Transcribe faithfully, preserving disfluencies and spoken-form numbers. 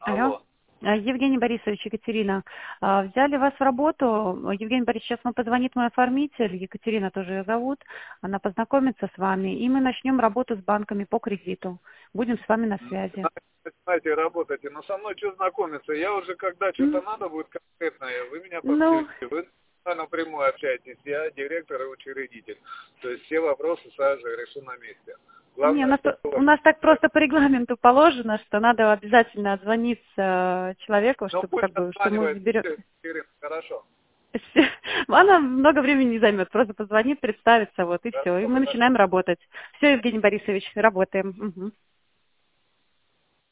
Алло. Алло. А, Евгений Борисович, Екатерина, а, взяли вас в работу. Евгений Борисович, сейчас вам позвонит мой оформитель, Екатерина тоже ее зовут, она познакомится с вами, и мы начнем работу с банками по кредиту. Будем с вами на связи. Начинайте работать. Но со мной что знакомиться? Я уже, когда что-то М, надо будет конкретное, вы меня Ну, подключите. Вы напрямую общаетесь. Я директор и учредитель. То есть все вопросы сразу же решу на месте. не, у Главное, нас, чтобы... у нас так просто по регламенту положено, что надо обязательно отзвониться человеку, Ну чтобы пусть как бы, что мы отзванивает. заберем. Ирина, хорошо. Она много времени не займет, просто позвонит, представится, вот и Да, все, и мы хорошо. начинаем работать. Все, Евгений Борисович, работаем. Мгм.